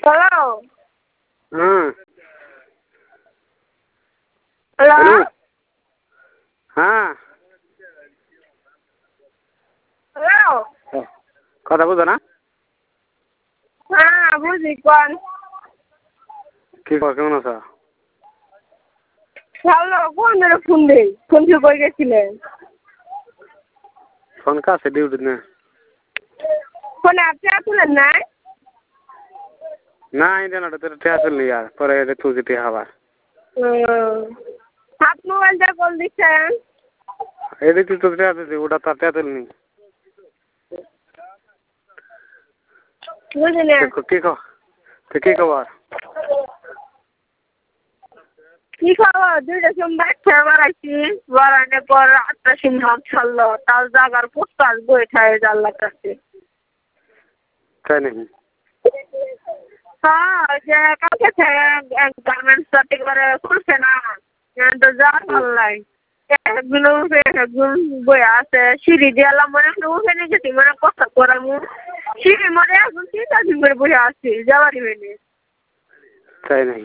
Hello. Hello. Hello. हाँ Hello. কথা বুঝো না হ্যাঁ বুঝি কোন কি কর কেমন আছো হ্যালো কোন ধরে ফোন দেই ফোন কি কই গেছিলেন ফোন কাছে ডিউটি না ফোন আপনি তুলেন নাই না ইন্ডিয়ান তো টেয়া চললি আর পরে এটা তুই টেয়া হবার হাত মোবাইলটা কল দিচ্ছেন এদিক তুই তো টেয়া চলছি ওটা তার টেয়া চলনি বুঝলেন কি খবর কি খবর দুইটা সোমবার খেয়ে বেড়াইছি বেড়ানোর পর আটটা সিংহ ছাড়লো তার জায়গার পোস্টার বই খায় জানলার কাছে তাই নাকি হ্যাঁ যে কালকে গার্মেন্টস একেবারে খুলছে না তো যাওয়ার ভালো লাগে একগুলো উঠে একগুলো বই আছে সিঁড়ি দিয়ালাম মনে উঠে নিয়ে গেছি মনে কথা করামু সিঁড়ি মনে এখন 3-4 দিন করে বসে আসছি যাওয়ারই হয়নি তাই নাকি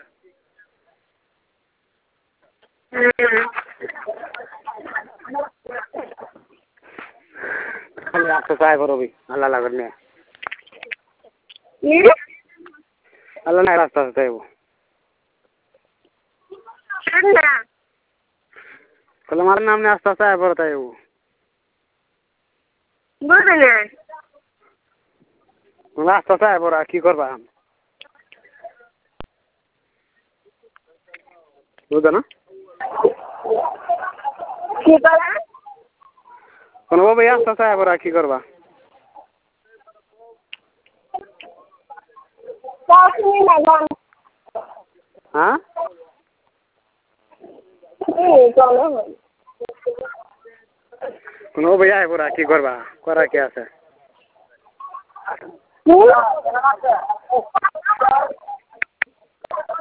খালি একটা চাই করবি আল্লাহ লাগর নিয়ে আল্লাহ নাই রাস্তা আছে তাইব তাহলে আমার নাম নিয়ে আস্তে আস্তে আয় পড়ে তাইব বুঝলেন আস্তে আস্তে আয় পড়া কি করবা বুঝো না কি করে কোনো ভাই আস্তে আস্তে আয় পড়া কি করবা হ্যাঁ কোনো ভাই আয় পড়া কি করবা করা কি আছে